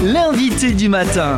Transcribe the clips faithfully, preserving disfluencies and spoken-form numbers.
l'invité du matin.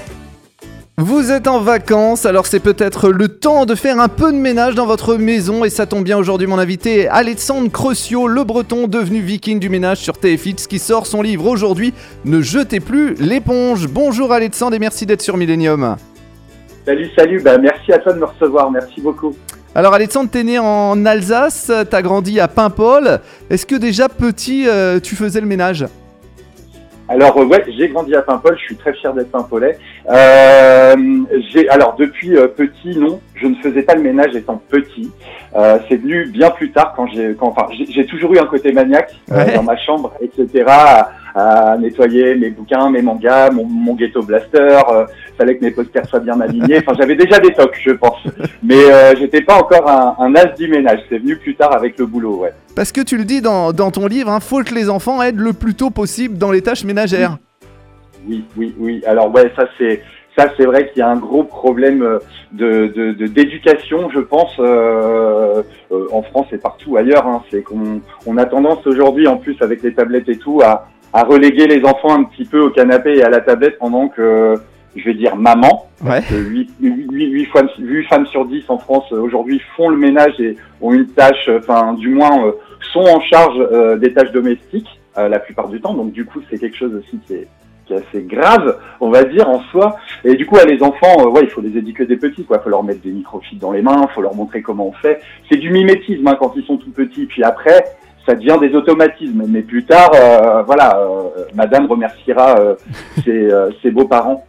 Vous êtes en vacances, alors c'est peut-être le temps de faire un peu de ménage dans votre maison et ça tombe bien, aujourd'hui mon invité est Alexandre Crociot, le breton devenu viking du ménage sur T F X qui sort son livre aujourd'hui, Ne jetez plus l'éponge. Bonjour Alexandre et merci d'être sur Millennium. Salut, salut, bah, merci à toi de me recevoir, merci beaucoup. Alors Alexandre, t'es né en Alsace, t'as grandi à Paimpol, est-ce que déjà petit euh, tu faisais le ménage ? Alors euh, ouais, j'ai grandi à Paimpol, je suis très fier d'être Paimpolais. Euh, j'ai, alors depuis euh, petit, non, je ne faisais pas le ménage étant petit. Euh, c'est venu bien plus tard quand j'ai, quand, enfin, j'ai, j'ai toujours eu un côté maniaque euh, ouais. dans ma chambre, et cetera. À, à nettoyer mes bouquins, mes mangas, mon, mon ghetto blaster. Euh, fallait que mes posters soient bien alignés. Enfin, j'avais déjà des tocs, je pense. Mais euh, j'étais pas encore un, un as du ménage. C'est venu plus tard avec le boulot, ouais. Parce que tu le dis dans, dans ton livre, hein, faut que les enfants aident le plus tôt possible dans les tâches ménagères. Oui, oui, oui. Alors ouais, ça c'est ça c'est vrai qu'il y a un gros problème de, de, de d'éducation, je pense, euh, euh, en France et partout ailleurs. Hein. C'est qu'on on a tendance aujourd'hui, en plus avec les tablettes et tout, à à reléguer les enfants un petit peu au canapé et à la tablette pendant que, je vais dire, maman. Ouais. huit femmes sur dix en France aujourd'hui font le ménage et ont une tâche, enfin du moins euh, sont en charge euh, des tâches domestiques euh, la plupart du temps. Donc du coup c'est quelque chose aussi qui est, qui est assez grave, on va dire en soi. Et du coup à les enfants, euh, ouais, il faut les éduquer des petits, quoi. Il faut leur mettre des microfibres dans les mains, il faut leur montrer comment on fait. C'est du mimétisme hein, quand ils sont tout petits. Puis après, ça devient des automatismes. Mais plus tard, euh, voilà, euh, Madame remerciera euh, ses, euh, ses beaux-parents.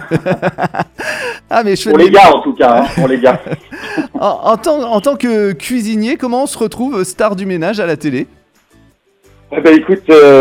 Ah, mais je pour les gars, en tout cas, hein, pour les gars. en, en, tant, en tant que cuisinier, comment on se retrouve star du ménage à la télé ? Eh ben écoute,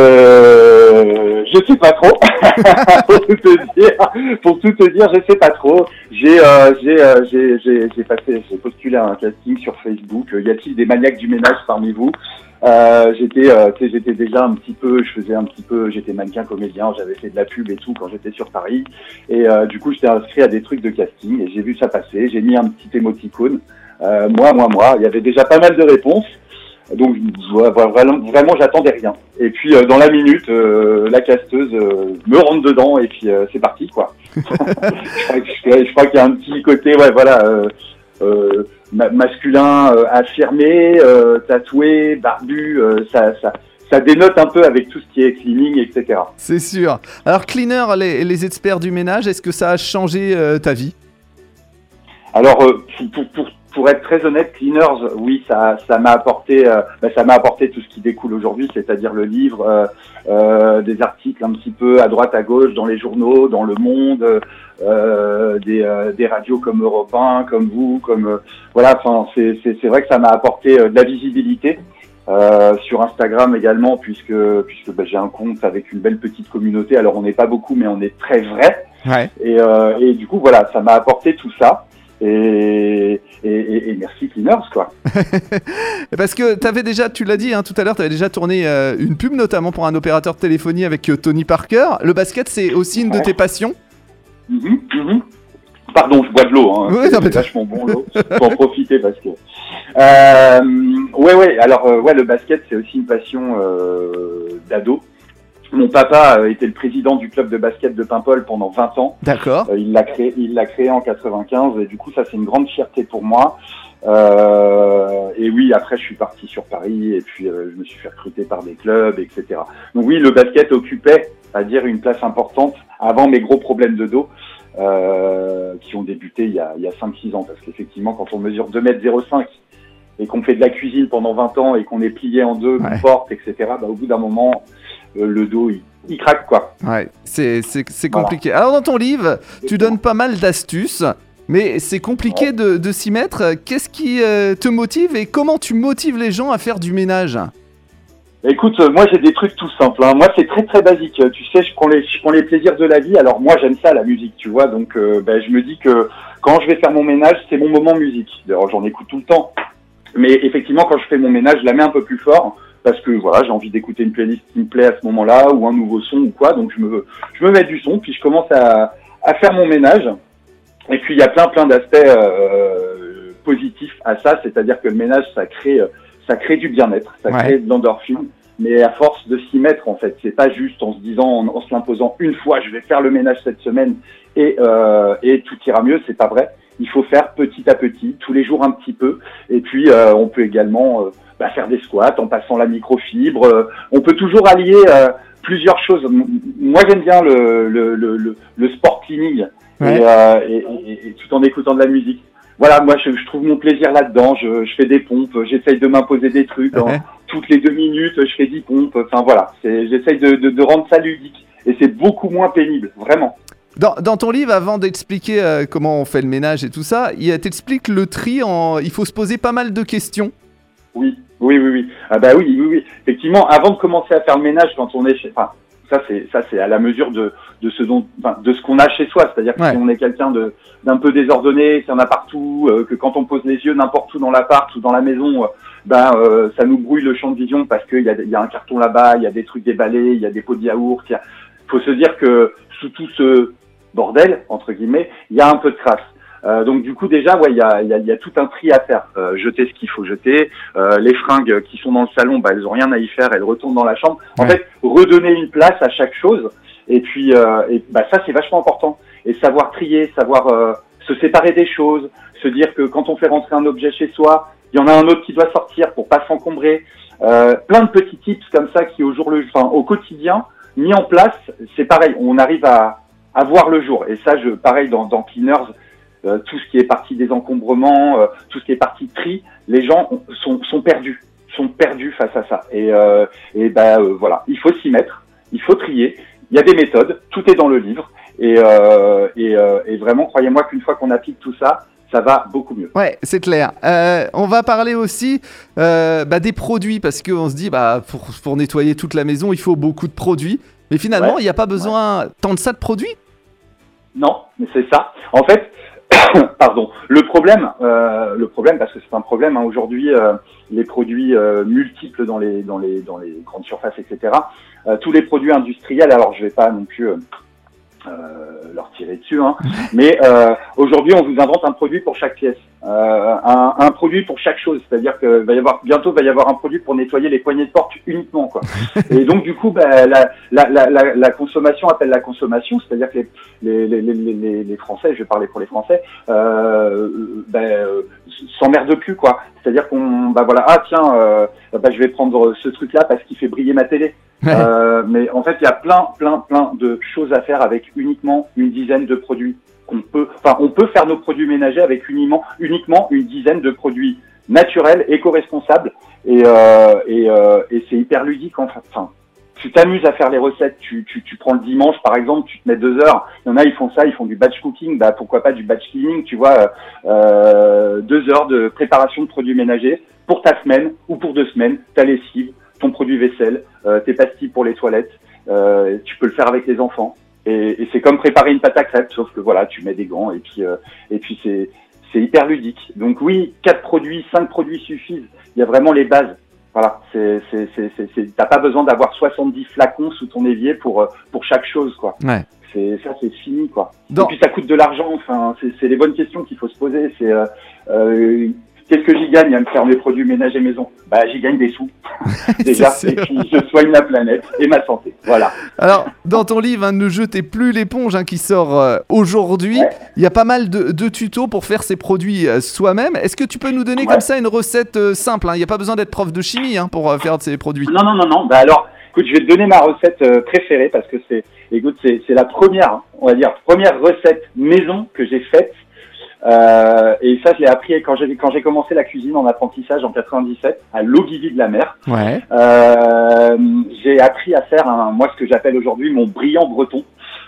euh, je sais pas trop. pour tout te dire, pour tout te dire, je sais pas trop. J'ai, euh, j'ai, euh, j'ai, j'ai, j'ai passé, j'ai postulé à un casting sur Facebook. Y a-t-il des maniaques du ménage parmi vous ? Euh, j'étais, euh, tu sais, j'étais déjà un petit peu, je faisais un petit peu, j'étais mannequin comédien, j'avais fait de la pub et tout quand j'étais sur Paris. Et euh, du coup, j'étais inscrit à des trucs de casting et j'ai vu ça passer. J'ai mis un petit émoticône. Euh, moi, moi, moi. Il y avait déjà pas mal de réponses. Donc vraiment, vraiment j'attendais rien. Et puis euh, dans la minute, euh, la casteuse euh, me rentre dedans et puis euh, c'est parti quoi. je, crois que, je, je crois qu'il y a un petit côté, ouais voilà, euh, euh, ma- masculin, euh, affirmé, euh, tatoué, barbu, euh, ça, ça, ça dénote un peu avec tout ce qui est cleaning, et cetera. C'est sûr. Alors cleaner, les, les experts du ménage, est-ce que ça a changé euh, ta vie ? Alors euh, pour, pour Pour être très honnête, Cleaners, oui, ça, ça m'a apporté, euh, bah, ça m'a apporté tout ce qui découle aujourd'hui, c'est-à-dire le livre, euh, euh, des articles un petit peu à droite à gauche dans les journaux, dans Le Monde, euh, des, euh, des radios comme Europe un, comme vous, comme euh, voilà. Enfin, c'est, c'est, c'est vrai que ça m'a apporté euh, de la visibilité euh, sur Instagram également, puisque puisque bah, j'ai un compte avec une belle petite communauté. Alors on n'est pas beaucoup, mais on est très vrai. Ouais. Et, euh, et du coup, voilà, ça m'a apporté tout ça. Et, et, et, et merci Cleaners quoi. Parce que t'avais déjà, tu l'as dit hein, tout à l'heure, tu avais déjà tourné euh, une pub notamment pour un opérateur de téléphonie avec euh, Tony Parker. Le basket, c'est aussi une ouais. de tes passions. Mmh, mmh. Pardon, je bois de l'eau. Hein. Oui, c'est mais vachement bon l'eau. Faut en profiter parce que. Euh, ouais, ouais. Alors, euh, ouais, le basket, c'est aussi une passion euh, d'ado. Mon papa euh, était le président du club de basket de Paimpol pendant vingt ans. D'accord. Euh, il l'a créé, il l'a créé en quatre-vingt-quinze et du coup ça c'est une grande fierté pour moi. Euh, et oui, après je suis parti sur Paris et puis euh, je me suis fait recruter par des clubs, et cetera. Donc oui, le basket occupait, à dire, une place importante avant mes gros problèmes de dos euh, qui ont débuté il y a, il y a cinq six ans. Parce qu'effectivement, quand on mesure deux mètres zéro cinq et qu'on fait de la cuisine pendant vingt ans et qu'on est plié en deux, ouais. qu'on porte, et cetera, bah, au bout d'un moment, euh, le dos, il, il craque, quoi. Ouais, c'est, c'est, c'est compliqué. Voilà. Alors, dans ton livre, tu donnes pas mal d'astuces, mais c'est compliqué ouais. de, de s'y mettre. Qu'est-ce qui euh, te motive et comment tu motives les gens à faire du ménage ? Écoute, euh, moi j'ai des trucs tout simples. Hein. Moi c'est très très basique. Tu sais, je prends les, je prends les plaisirs de la vie. Alors moi j'aime ça, la musique, tu vois. Donc euh, ben, je me dis que quand je vais faire mon ménage, c'est mon moment musique. D'ailleurs j'en écoute tout le temps. Mais effectivement, quand je fais mon ménage, je la mets un peu plus fort parce que voilà, j'ai envie d'écouter une playlist qui me plaît à ce moment-là ou un nouveau son ou quoi. Donc je me, je me mets du son, puis je commence à, à faire mon ménage. Et puis il y a plein plein d'aspects euh, positifs à ça, c'est-à-dire que le ménage, ça crée, ça crée du bien-être, ça ouais. crée de l'endorphine. mais à force de s'y mettre en fait. C'est pas juste en se disant, en, en se l'imposant une fois, je vais faire le ménage cette semaine et, euh, et tout ira mieux, c'est pas vrai. Il faut faire petit à petit, tous les jours un petit peu, et puis euh, on peut également euh, bah, faire des squats en passant la microfibre. Euh, on peut toujours allier euh, plusieurs choses. Moi j'aime bien le, le, le, le, le sport cleaning, ouais. et, euh, et, et, et tout en écoutant de la musique. Voilà, moi je, je trouve mon plaisir là-dedans, je, je fais des pompes, j'essaye de m'imposer des trucs, hein. Toutes les deux minutes je fais dix pompes, enfin voilà, c'est, j'essaye de, de, de rendre ça ludique, et c'est beaucoup moins pénible, vraiment. Dans, dans ton livre, avant d'expliquer euh, comment on fait le ménage et tout ça, il t'explique le tri, en... il faut se poser pas mal de questions. Oui, oui, oui, oui, ah bah oui, oui, oui, effectivement, avant de commencer à faire le ménage, quand on est chez... Enfin, ça c'est ça c'est à la mesure de de ce dont enfin, de ce qu'on a chez soi, c'est-à-dire que ouais. si on est quelqu'un de d'un peu désordonné, qu'il y en a partout, euh, que quand on pose les yeux n'importe où dans l'appart ou dans la maison, euh, ben euh, ça nous brouille le champ de vision parce qu'il y a il y a un carton là-bas, il y a des trucs déballés, il y a des pots de yaourt, il y a... faut se dire que sous tout ce bordel entre guillemets, il y a un peu de crasse. Euh, donc du coup déjà ouais il y a il y a, il y a tout un tri à faire, euh, jeter ce qu'il faut jeter, euh, les fringues qui sont dans le salon bah elles ont rien à y faire, elles retournent dans la chambre. En ouais. fait redonner une place à chaque chose et puis euh, et bah ça c'est vachement important, et savoir trier, savoir euh, se séparer des choses, se dire que quand on fait rentrer un objet chez soi, il y en a un autre qui doit sortir pour pas s'encombrer. Euh, plein de petits tips comme ça qui au jour le enfin au quotidien mis en place, c'est pareil, on arrive à à voir le jour. Et ça je pareil dans dans Cleaners. Euh, tout ce qui est partie des encombrements, euh, tout ce qui est partie tri, les gens ont, sont, sont perdus, sont perdus face à ça. Et, euh, et ben euh, voilà, il faut s'y mettre, il faut trier. Il y a des méthodes, tout est dans le livre. Et, euh, et, euh, et vraiment, croyez-moi qu'une fois qu'on applique tout ça, ça va beaucoup mieux. Ouais, c'est clair. Euh, on va parler aussi euh, bah, des produits, parce qu'on se dit, bah, pour, pour nettoyer toute la maison, il faut beaucoup de produits. Mais finalement, il ouais. n'y a pas besoin ouais. tant de ça de produits. Non, mais c'est ça. En fait, pardon. Le problème, euh, le problème, parce que c'est un problème hein, aujourd'hui, euh, les produits euh, multiples dans les dans les dans les grandes surfaces, et cetera. Euh, tous les produits industriels. Alors, je vais pas non plus euh, euh, leur tirer dessus, hein, mais euh, aujourd'hui, on vous invente un produit pour chaque pièce, euh, un, un produit pour chaque chose. C'est-à-dire que va y avoir bientôt va y avoir un produit pour nettoyer les poignées de porte uniquement, quoi. Et donc, du coup, bah, la, la la la la consommation appelle la consommation. C'est-à-dire que les Les, les, les, les Français, je vais parler pour les Français, euh, ben, euh, s'emmerdent plus, quoi. C'est-à-dire qu'on, bah voilà, ah tiens, euh, bah, je vais prendre ce truc-là parce qu'il fait briller ma télé. Ouais. Euh, mais en fait, il y a plein, plein, plein de choses à faire avec uniquement une dizaine de produits qu'on peut, enfin, on peut faire nos produits ménagers avec uniquement, uniquement une dizaine de produits naturels, éco-responsables, et, euh, et, euh, et c'est hyper ludique, enfin. enfin tu t'amuses à faire les recettes, tu, tu, tu prends le dimanche par exemple, tu te mets deux heures, il y en a ils font ça, ils font du batch cooking, bah pourquoi pas du batch cleaning, tu vois, euh, deux heures de préparation de produits ménagers pour ta semaine ou pour deux semaines, ta lessive, ton produit vaisselle, euh, tes pastilles pour les toilettes, euh, tu peux le faire avec les enfants, et, et c'est comme préparer une pâte à crêpes, sauf que voilà, tu mets des gants et puis euh, et puis c'est c'est hyper ludique. Donc oui, quatre produits, cinq produits suffisent, il y a vraiment les bases. Voilà, c'est, c'est, c'est, c'est, c'est, t'as pas besoin d'avoir soixante-dix flacons sous ton évier pour, pour chaque chose, quoi. Ouais. C'est, ça, c'est fini, quoi. Donc... Et puis, ça coûte de l'argent, enfin, c'est, c'est les bonnes questions qu'il faut se poser. C'est, euh, euh, qu'est-ce que j'y gagne à me faire mes produits ménagers maison? Bah, j'y gagne des sous, déjà, et puis je soigne la planète et ma santé, voilà. Alors, dans ton livre, hein, Ne jetez plus l'éponge, hein, qui sort euh, aujourd'hui, ouais. il y a pas mal de, de tutos pour faire ces produits euh, soi-même. Est-ce que tu peux nous donner ouais. comme ça une recette euh, simple, hein? Il n'y a pas besoin d'être prof de chimie hein, pour euh, faire ces produits. Non, non, non, non, bah alors, écoute, je vais te donner ma recette euh, préférée, parce que c'est, écoute, c'est, c'est la première, on va dire, première recette maison que j'ai faite. Euh, et ça, je l'ai appris quand j'ai quand j'ai commencé la cuisine en apprentissage en quatre-vingt-dix-sept à l'Ogilvy de la Mer. Ouais. Euh, j'ai appris à faire un, moi ce que j'appelle aujourd'hui mon brillant breton.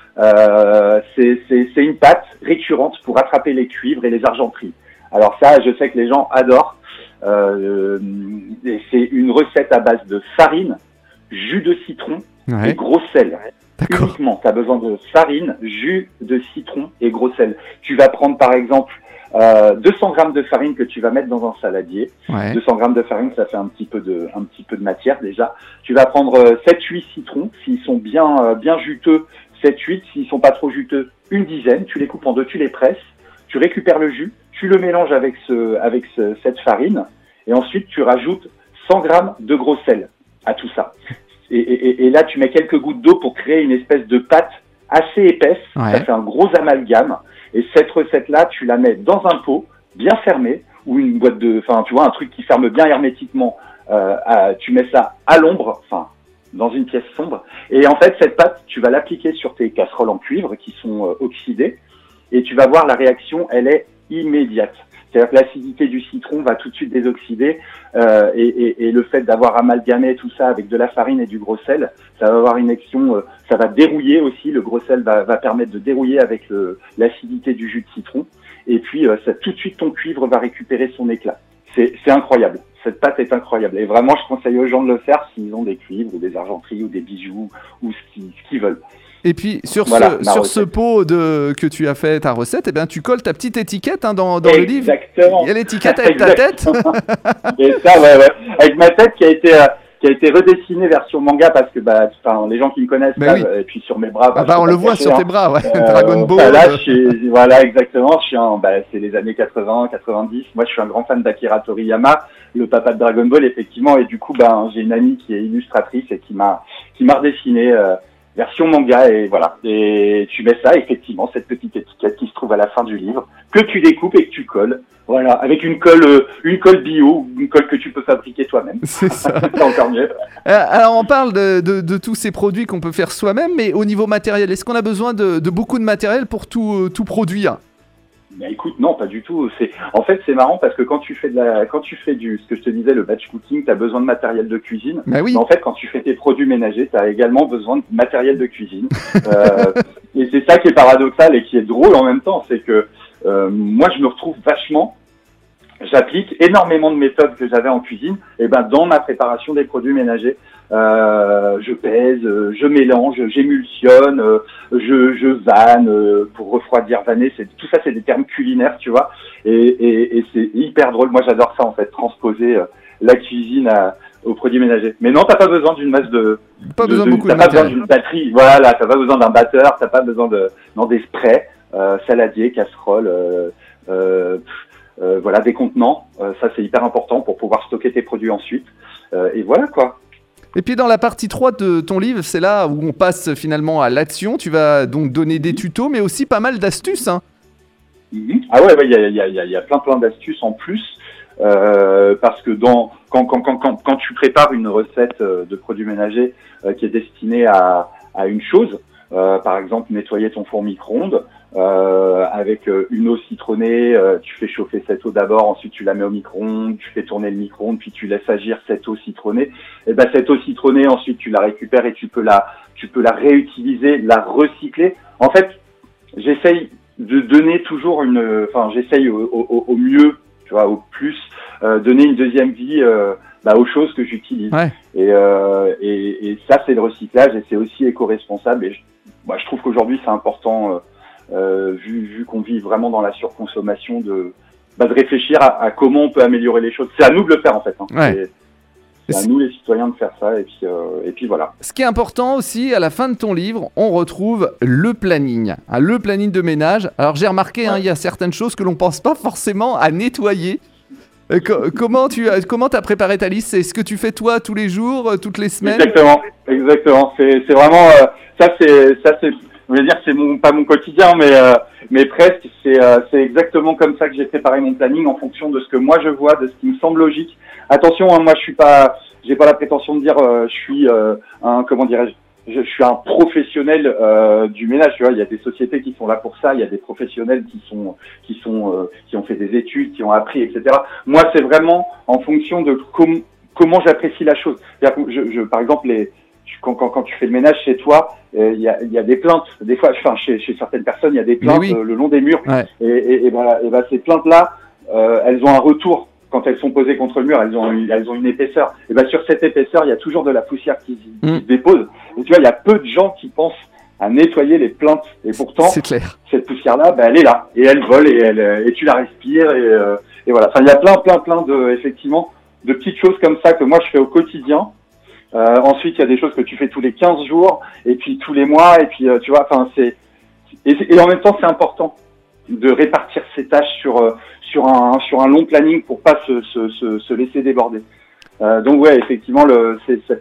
Euh, c'est c'est c'est une pâte récurrente pour attraper les cuivres et les argenteries. Alors ça, je sais que les gens adorent. Euh, c'est une recette à base de farine, jus de citron ouais. et gros sel. D'accord. Uniquement, tu as besoin de farine, jus de citron et gros sel. Tu vas prendre par exemple euh, deux cents grammes de farine que tu vas mettre dans un saladier. Ouais. deux cents grammes de farine, ça fait un petit peu de un petit peu de matière déjà. Tu vas prendre euh, sept huit citrons, s'ils sont bien euh, bien juteux, sept huit, s'ils sont pas trop juteux, une dizaine. Tu les coupes en deux, tu les presses, tu récupères le jus, tu le mélanges avec ce avec ce, cette farine et ensuite tu rajoutes cent grammes de gros sel. à tout ça. Et, et, et là, tu mets quelques gouttes d'eau pour créer une espèce de pâte assez épaisse. Ouais. Ça fait un gros amalgame. Et cette recette-là, tu la mets dans un pot bien fermé ou une boîte de, enfin, tu vois, un truc qui ferme bien hermétiquement. Euh, à, tu mets ça à l'ombre, enfin, dans une pièce sombre. Et en fait, cette pâte, tu vas l'appliquer sur tes casseroles en cuivre qui sont euh, oxydées. Et tu vas voir la réaction, elle est immédiate. C'est-à-dire que l'acidité du citron va tout de suite désoxyder euh, et, et, et le fait d'avoir amalgamé tout ça avec de la farine et du gros sel, ça va avoir une action, euh, ça va dérouiller aussi. Le gros sel va, va permettre de dérouiller avec le, l'acidité du jus de citron. Et puis, euh, ça, tout de suite, ton cuivre va récupérer son éclat. C'est, c'est incroyable. Cette pâte est incroyable. Et vraiment, je conseille aux gens de le faire s'ils ont des cuivres ou des argenteries ou des bijoux ou ce qu'ils, ce qu'ils veulent. Et puis sur voilà, ce sur ce pot de que tu as fait ta recette, eh bien tu colles ta petite étiquette hein, dans dans Exactement. le livre. Il y a l'étiquette avec ta tête. Et ça, ouais, ouais, avec ma tête qui a été euh, qui a été redessinée version manga parce que bah, enfin les gens qui me connaissent, bah, oui. et puis sur mes bras. Bah, bah on le voit cacher, sur hein. tes bras, ouais. Euh, Dragon Ball. Voilà, je suis, voilà, exactement. Je suis un, bah, c'est les années quatre-vingts, quatre-vingt-dix. Moi, je suis un grand fan d'Akira Toriyama, le papa de Dragon Ball, effectivement. Et du coup, ben, j'ai une amie qui est illustratrice et qui m'a, qui m'a redessiné. Euh, version manga et voilà. Et tu mets ça, effectivement, cette petite étiquette qui se trouve à la fin du livre, que tu découpes et que tu colles. Voilà, avec une colle, euh, une colle bio, une colle que tu peux fabriquer toi-même. C'est ça. C'est encore mieux. Alors on parle de, de, de tous ces produits qu'on peut faire soi-même, mais au niveau matériel, est-ce qu'on a besoin de, de beaucoup de matériel pour tout, euh, tout produire ? Mais écoute, non, pas du tout. C'est, en fait, c'est marrant parce que quand tu fais de la, quand tu fais du, ce que je te disais, le batch cooking, t'as besoin de matériel de cuisine. Bah oui. Mais en fait, quand tu fais tes produits ménagers, t'as également besoin de matériel de cuisine. euh, et c'est ça qui est paradoxal et qui est drôle en même temps, c'est que euh, moi, je me retrouve vachement. J'applique énormément de méthodes que j'avais en cuisine, et ben dans ma préparation des produits ménagers, euh, je pèse, je mélange, j'émulsionne, euh, je, je vanne euh, pour refroidir, vanner. C'est tout ça, c'est des termes culinaires, tu vois, et, et, et c'est hyper drôle. Moi, j'adore ça en fait, transposer euh, la cuisine à, aux produits ménagers. Mais non, t'as pas besoin d'une masse de, pas de, besoin de beaucoup t'as de pas matériel. besoin d'une batterie. Voilà, t'as pas besoin d'un batteur, t'as pas besoin de, non des sprays, euh, saladiers, casseroles. Euh, euh, Euh, voilà, des contenants, euh, ça c'est hyper important pour pouvoir stocker tes produits ensuite. Euh, et voilà quoi. Et puis dans la partie trois de ton livre, c'est là où on passe finalement à l'action. Tu vas donc donner des tutos, mais aussi pas mal d'astuces. Hein. Mm-hmm. Ah ouais, il ouais, y, a, y, a, y, a, y a plein plein d'astuces en plus. Euh, parce que dans, quand, quand, quand, quand, quand tu prépares une recette de produits ménagers euh, qui est destinée à, à une chose, euh, par exemple nettoyer ton four micro-ondes, Euh, avec euh, une eau citronnée, euh, tu fais chauffer cette eau d'abord, ensuite tu la mets au micro-ondes, tu fais tourner le micro-ondes, puis tu laisses agir cette eau citronnée. Et ben cette eau citronnée, ensuite tu la récupères et tu peux la, tu peux la réutiliser, la recycler. En fait, j'essaye de donner toujours une, enfin j'essaye au, au, au mieux, tu vois, au plus, euh, donner une deuxième vie euh, bah, aux choses que j'utilise. Ouais. Et, euh, et, et ça c'est le recyclage et c'est aussi éco-responsable. Et je, bah, je trouve qu'aujourd'hui c'est important. Euh, Euh, vu, vu qu'on vit vraiment dans la surconsommation, de, bah, de réfléchir à, à comment on peut améliorer les choses. C'est à nous de le faire en fait. Hein. Ouais. C'est, c'est à nous les citoyens de faire ça et puis, euh, et puis voilà. Ce qui est important aussi, à la fin de ton livre, on retrouve le planning. Hein, le planning de ménage. Alors j'ai remarqué, il ouais. hein, y a certaines choses que l'on pense pas forcément à nettoyer. Euh, co- comment tu as comment t'as préparé ta liste ? Est-ce que tu fais toi tous les jours, euh, toutes les semaines ? Exactement, exactement. C'est, c'est vraiment euh, ça. C'est ça. C'est Je veux dire, c'est mon, pas mon quotidien, mais, euh, mais presque. C'est, euh, c'est exactement comme ça que j'ai préparé mon planning en fonction de ce que moi je vois, de ce qui me semble logique. Attention, hein, moi je suis pas, j'ai pas la prétention de dire, euh, je suis euh, un, comment dirais-je, je, je suis un professionnel euh, du ménage. Tu vois, il y a des sociétés qui sont là pour ça. Il y a des professionnels qui sont, qui sont, euh, qui ont fait des études, qui ont appris, et cetera. Moi, c'est vraiment en fonction de com- comment j'apprécie la chose. C'est-à-dire que je, je, par exemple, les Quand, quand, quand tu fais le ménage chez toi, il euh, y, a, y a des plaintes. Des fois, enfin, chez, chez certaines personnes, il y a des plaintes oui. euh, le long des murs. Ouais. Et, et, et, ben, et ben, ces plaintes-là, euh, elles ont un retour. Quand elles sont posées contre le mur, elles ont une, elles ont une épaisseur. Et ben, sur cette épaisseur, il y a toujours de la poussière qui, qui mmh. se dépose. Et tu vois, il y a peu de gens qui pensent à nettoyer les plaintes. Et pourtant, c'est clair. Cette poussière-là, ben, elle est là. Et elle vole et, elle, et tu la respires. Et, euh, et voilà. Enfin, il y a plein, plein, plein de, effectivement, de petites choses comme ça que moi, je fais au quotidien. Euh, ensuite, il y a des choses que tu fais tous les quinze jours, et puis tous les mois, et puis euh, tu vois, enfin c'est et, et en même temps c'est important de répartir ces tâches sur euh, sur un sur un long planning pour pas se se se, se laisser déborder. Euh, donc ouais, effectivement, le c'est, c'est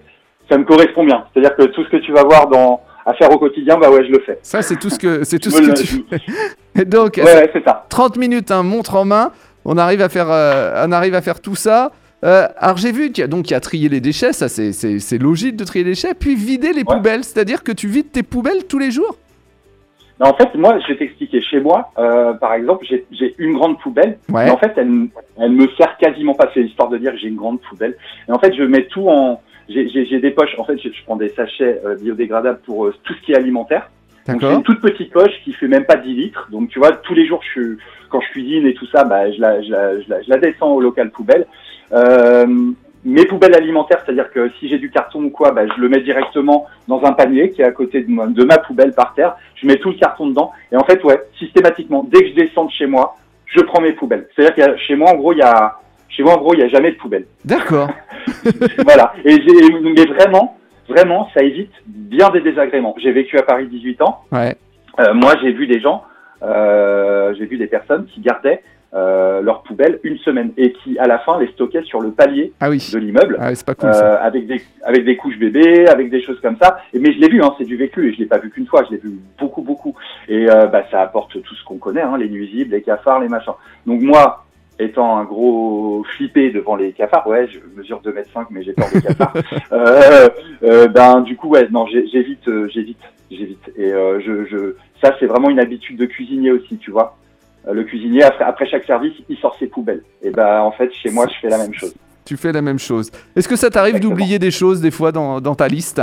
ça me correspond bien. C'est-à-dire que tout ce que tu vas voir dans à faire au quotidien, bah ouais, je le fais. Ça, c'est tout ce que, c'est tout Je ce me que le- tu fais. Et donc, Ouais, ouais, c'est ça. trente minutes, hein, montre en main, on arrive à faire, euh, on arrive à faire tout ça. Euh, alors j'ai vu qu'il y a donc il y a trier les déchets, ça c'est, c'est, c'est logique de trier les déchets, puis vider les Ouais. poubelles, c'est-à-dire que tu vides tes poubelles tous les jours. Mais en fait, moi, je vais t'expliquer. Chez moi, euh, par exemple, j'ai, j'ai une grande poubelle. Ouais. Mais en fait, elle, elle me sert quasiment pas. C'est histoire de dire que j'ai une grande poubelle. Et en fait, je mets tout en. J'ai, j'ai, j'ai des poches. En fait, je, je prends des sachets euh, biodégradables pour euh, tout ce qui est alimentaire. Donc j'ai D'accord. une toute petite poche qui fait même pas dix litres. Donc tu vois, tous les jours, je, quand je cuisine et tout ça, bah, je, la, je, la, je, la, je la descends au local poubelle. Euh, mes poubelles alimentaires, c'est-à-dire que si j'ai du carton ou quoi, bah, je le mets directement dans un panier qui est à côté de, moi, de ma poubelle par terre. Je mets tout le carton dedans. Et en fait, ouais, systématiquement, dès que je descends de chez moi, je prends mes poubelles. C'est-à-dire que chez moi, en gros, il y a, chez moi, en gros, il y a jamais de poubelle. D'accord. Voilà. Et j'ai, mais vraiment, vraiment, ça évite bien des désagréments. J'ai vécu à Paris dix-huit ans. Ouais. Euh, moi, j'ai vu des gens, euh, j'ai vu des personnes qui gardaient euh, leurs poubelles une semaine et qui, à la fin, les stockaient sur le palier Ah oui. de l'immeuble, Ah, c'est pas cool ça. euh, avec des avec des couches bébés, avec des choses comme ça. Et mais je l'ai vu, hein, c'est du vécu, et je l'ai pas vu qu'une fois, je l'ai vu beaucoup, beaucoup. Et euh, bah, ça apporte tout ce qu'on connaît, hein, les nuisibles, les cafards, les machins. Donc moi, étant un gros flippé devant les cafards, ouais, je mesure deux mètres cinq, mais j'ai peur des cafards. euh, euh, ben du coup, ouais, non, j'ai- j'évite, euh, j'évite, j'évite. Et euh, je, je, ça, c'est vraiment une habitude de cuisinier aussi, tu vois. Euh, Le cuisinier, après, après chaque service, il sort ses poubelles. Et ben, en fait, chez moi, je fais la même chose. Tu fais la même chose. Est-ce que ça t'arrive Exactement. d'oublier des choses des fois dans, dans ta liste?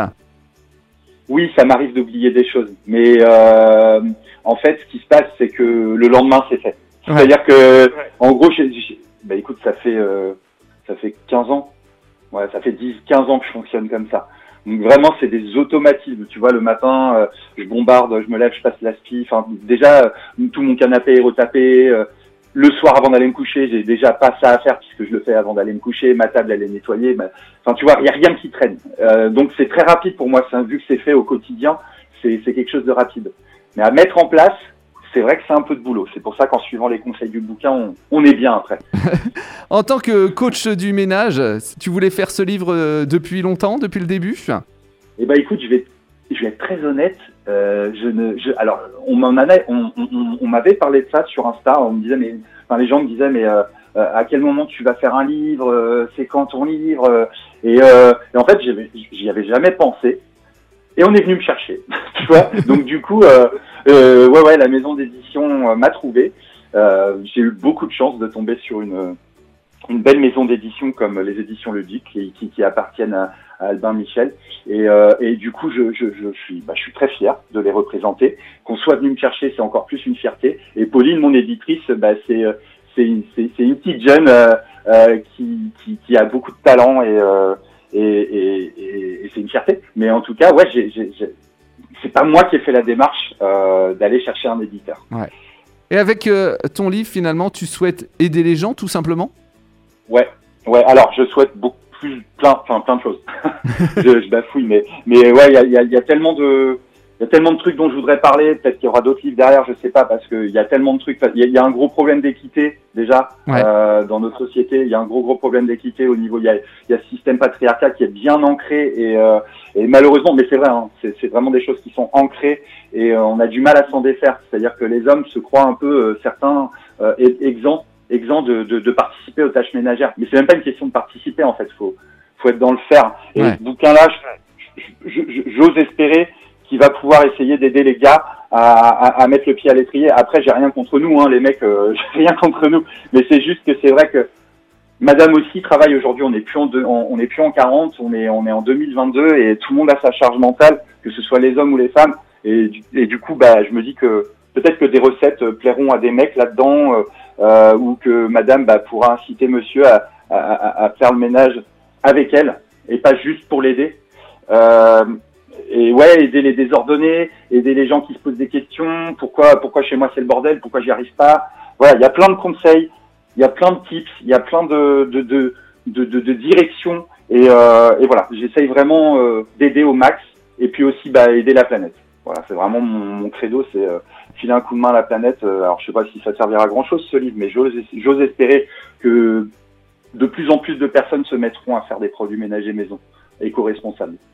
Oui, ça m'arrive d'oublier des choses, mais euh, en fait, ce qui se passe, c'est que le lendemain, c'est fait. Ouais. C'est-à-dire que, en gros, j'ai, j'ai- bah écoute, ça fait euh, ça fait quinze ans, ouais, ça fait dix, quinze ans que je fonctionne comme ça. Donc vraiment, c'est des automatismes. Tu vois, le matin, euh, je bombarde, je me lève, je passe l'aspi. Enfin, déjà, euh, tout mon canapé est retapé. euh, le soir, avant d'aller me coucher, j'ai déjà pas ça à faire puisque je le fais avant d'aller me coucher. Ma table, elle est nettoyée. ma- Enfin, tu vois, il y a rien qui traîne. Euh, donc c'est très rapide pour moi. C'est un- vu que c'est fait au quotidien, c'est c'est quelque chose de rapide. Mais à mettre en place, c'est vrai que c'est un peu de boulot. C'est pour ça qu'en suivant les conseils du bouquin, on, on est bien après. En tant que coach du ménage, tu voulais faire ce livre euh, depuis longtemps, depuis le début? Eh ben écoute, je vais, je vais être très honnête. Euh, je ne, je, alors on m'en avait, on, on, on- on m'avait parlé de ça sur Insta. On me disait, mais, enfin les gens me disaient, mais euh, euh, à quel moment tu vas faire un livre? euh, C'est quand ton livre? euh, et, euh, et en fait, j'y avais, j'y avais jamais pensé. Et on est venu me chercher, tu vois. Donc du coup, euh, euh, ouais, ouais, la maison d'édition euh, m'a trouvé. Euh, j'ai eu beaucoup de chance de tomber sur une une belle maison d'édition comme les éditions Ludiques qui, qui, qui appartiennent à, à Albin Michel. Et, euh, et du coup, je, je, je suis, bah, je suis très fier de les représenter. Qu'on soit venu me chercher, c'est encore plus une fierté. Et Pauline, mon éditrice, bah, c'est euh, c'est une, c'est, c'est une petite jeune euh, euh, qui, qui, qui a beaucoup de talent et euh, et, et, et, et c'est une fierté. Mais en tout cas, ouais, j'ai, j'ai, j'ai... c'est pas moi qui ai fait la démarche euh, d'aller chercher un éditeur. Et avec euh, ton livre, finalement, tu souhaites aider les gens, tout simplement? Ouais, ouais. Alors, je souhaite beaucoup plus, plein, enfin, plein de choses. je, je bafouille, mais, mais ouais, il y a, il y a, il y a tellement de, il y a tellement de trucs dont je voudrais parler. Peut-être qu'il y aura d'autres livres derrière, je sais pas, parce que il y a tellement de trucs. Il y a, il y a un gros problème d'équité déjà Ouais. euh, dans notre société. Il y a un gros gros problème d'équité au niveau. Il y a, il y a ce système patriarcal qui est bien ancré et, euh, et malheureusement, mais c'est vrai, hein, c'est, c'est vraiment des choses qui sont ancrées et euh, on a du mal à s'en défaire. C'est-à-dire que les hommes se croient un peu euh, certains euh, exempts exempt de, de, de participer aux tâches ménagères. Mais c'est même pas une question de participer, en fait. Faut, faut être dans le faire. Et Ouais. ce bouquin-là, je- je- je- j'ose espérer qu'il va pouvoir essayer d'aider les gars à, à, à mettre le pied à l'étrier. Après, j'ai rien contre nous, hein, les mecs, euh, j'ai rien contre nous. Mais c'est juste que c'est vrai que Madame aussi travaille aujourd'hui. On n'est plus en, deux- on, on est plus en quarante, on est, on est en deux mille vingt-deux et tout le monde a sa charge mentale, que ce soit les hommes ou les femmes. Et, du- et du coup, bah, je me dis que peut-être que des recettes euh, plairont à des mecs là-dedans. Euh, Euh, ou que madame bah, pourra inciter monsieur à, à, à, à faire le ménage avec elle et pas juste pour l'aider. Euh, et ouais, aider les désordonnés, aider les gens qui se posent des questions, pourquoi pourquoi chez moi c'est le bordel, pourquoi j'y arrive pas. Voilà, il y a plein de conseils, il y a plein de tips, il y a plein de de de de, de, de directions et, euh, et voilà, j'essaye vraiment euh, d'aider au max et puis aussi bah, aider la planète. Voilà, c'est vraiment mon, mon credo, c'est euh, filer un coup de main à la planète. Euh, alors, je sais pas si ça servira à grand chose ce livre, mais j'ose, j'ose espérer que de plus en plus de personnes se mettront à faire des produits ménagers maison, éco-responsables.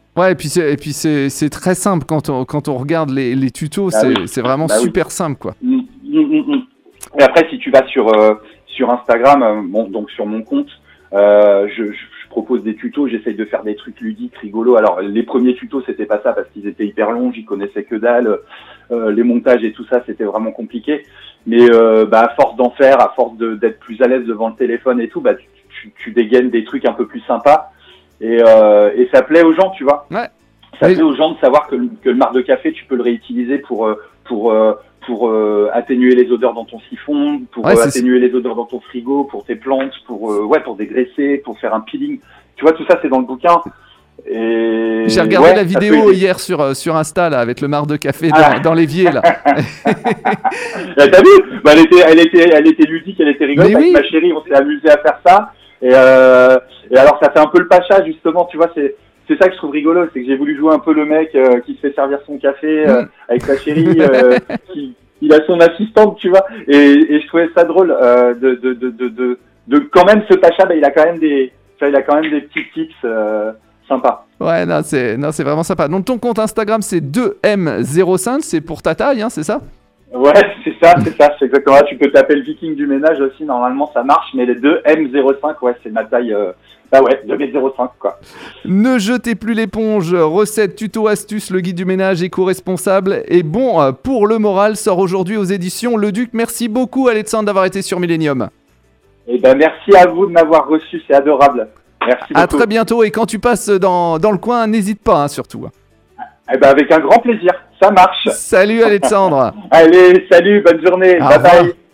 Ouais, et puis c'est, et puis c'est, c'est très simple quand on, quand on regarde les, les tutos, Bah c'est, oui. c'est vraiment Bah oui. super simple, quoi. Mm, mm, mm, mm. Et après, si tu vas sur euh, sur Instagram, euh, bon, donc sur mon compte, euh, je, je, je propose des tutos, j'essaye de faire des trucs ludiques, rigolos. Alors, les premiers tutos, c'était pas ça parce qu'ils étaient hyper longs, j'y connaissais que dalle. Euh, les montages et tout ça, c'était vraiment compliqué. Mais euh, bah, à force d'en faire, à force de, d'être plus à l'aise devant le téléphone et tout, bah, tu, tu, tu dégaines des trucs un peu plus sympas. Et, euh, et ça plaît aux gens, tu vois. Ouais. Ça Oui. plaît aux gens de savoir que, le- que le marc de café, tu peux le réutiliser pour euh, pour euh, pour euh, atténuer les odeurs dans ton siphon, pour Ouais, euh, c'est- atténuer les odeurs dans ton frigo, pour tes plantes, pour euh, ouais, pour dégraisser, pour faire un peeling. Tu vois, tout ça, c'est dans le bouquin. Et J'ai regardé ouais, la ça peut vidéo aider. hier sur, euh, sur Insta, là, avec le marc de café dans, Ah. dans l'évier, là. Là, t'as vu? Bah, elle était, elle était, elle était ludique, elle était rigolote. Mais Avec oui. ma chérie, on s'est amusé à faire ça. Et, euh, et alors, ça fait un peu le pacha, justement, tu vois, c'est, c'est ça que je trouve rigolo, c'est que j'ai voulu jouer un peu le mec euh, qui se fait servir son café euh, Mm. avec sa chérie, euh, qui, il a son assistante, tu vois. Et, et je trouvais ça drôle euh, de, de, de, de, de, de quand même ce pacha, bah, il a quand même des, tu vois, il a quand même des petits tips euh, sympas. Ouais, non, c'est, non, c'est vraiment sympa. Donc, ton compte Instagram, c'est deux M zéro cinq, c'est pour ta taille, hein, c'est ça? Ouais, c'est ça, c'est ça, c'est exactement ça. Tu peux taper le Viking du ménage aussi, normalement ça marche, mais les deux M zéro cinq, ouais, c'est ma taille, euh, bah ouais, deux mètres zéro cinq, quoi. Ne jetez plus l'éponge, recettes, tuto, astuces, le guide du ménage éco-responsable et bon euh, pour le moral sort aujourd'hui aux éditions Le Duc. Merci beaucoup Alexandre d'avoir été sur Millennium. Et ben merci à vous de m'avoir reçu, c'est adorable. Merci À beaucoup. très bientôt et quand tu passes dans, dans le coin, n'hésite pas hein, surtout. Eh ben avec un grand plaisir, ça marche. Salut Alexandre. Allez, salut, bonne journée, Au bye revoir. bye.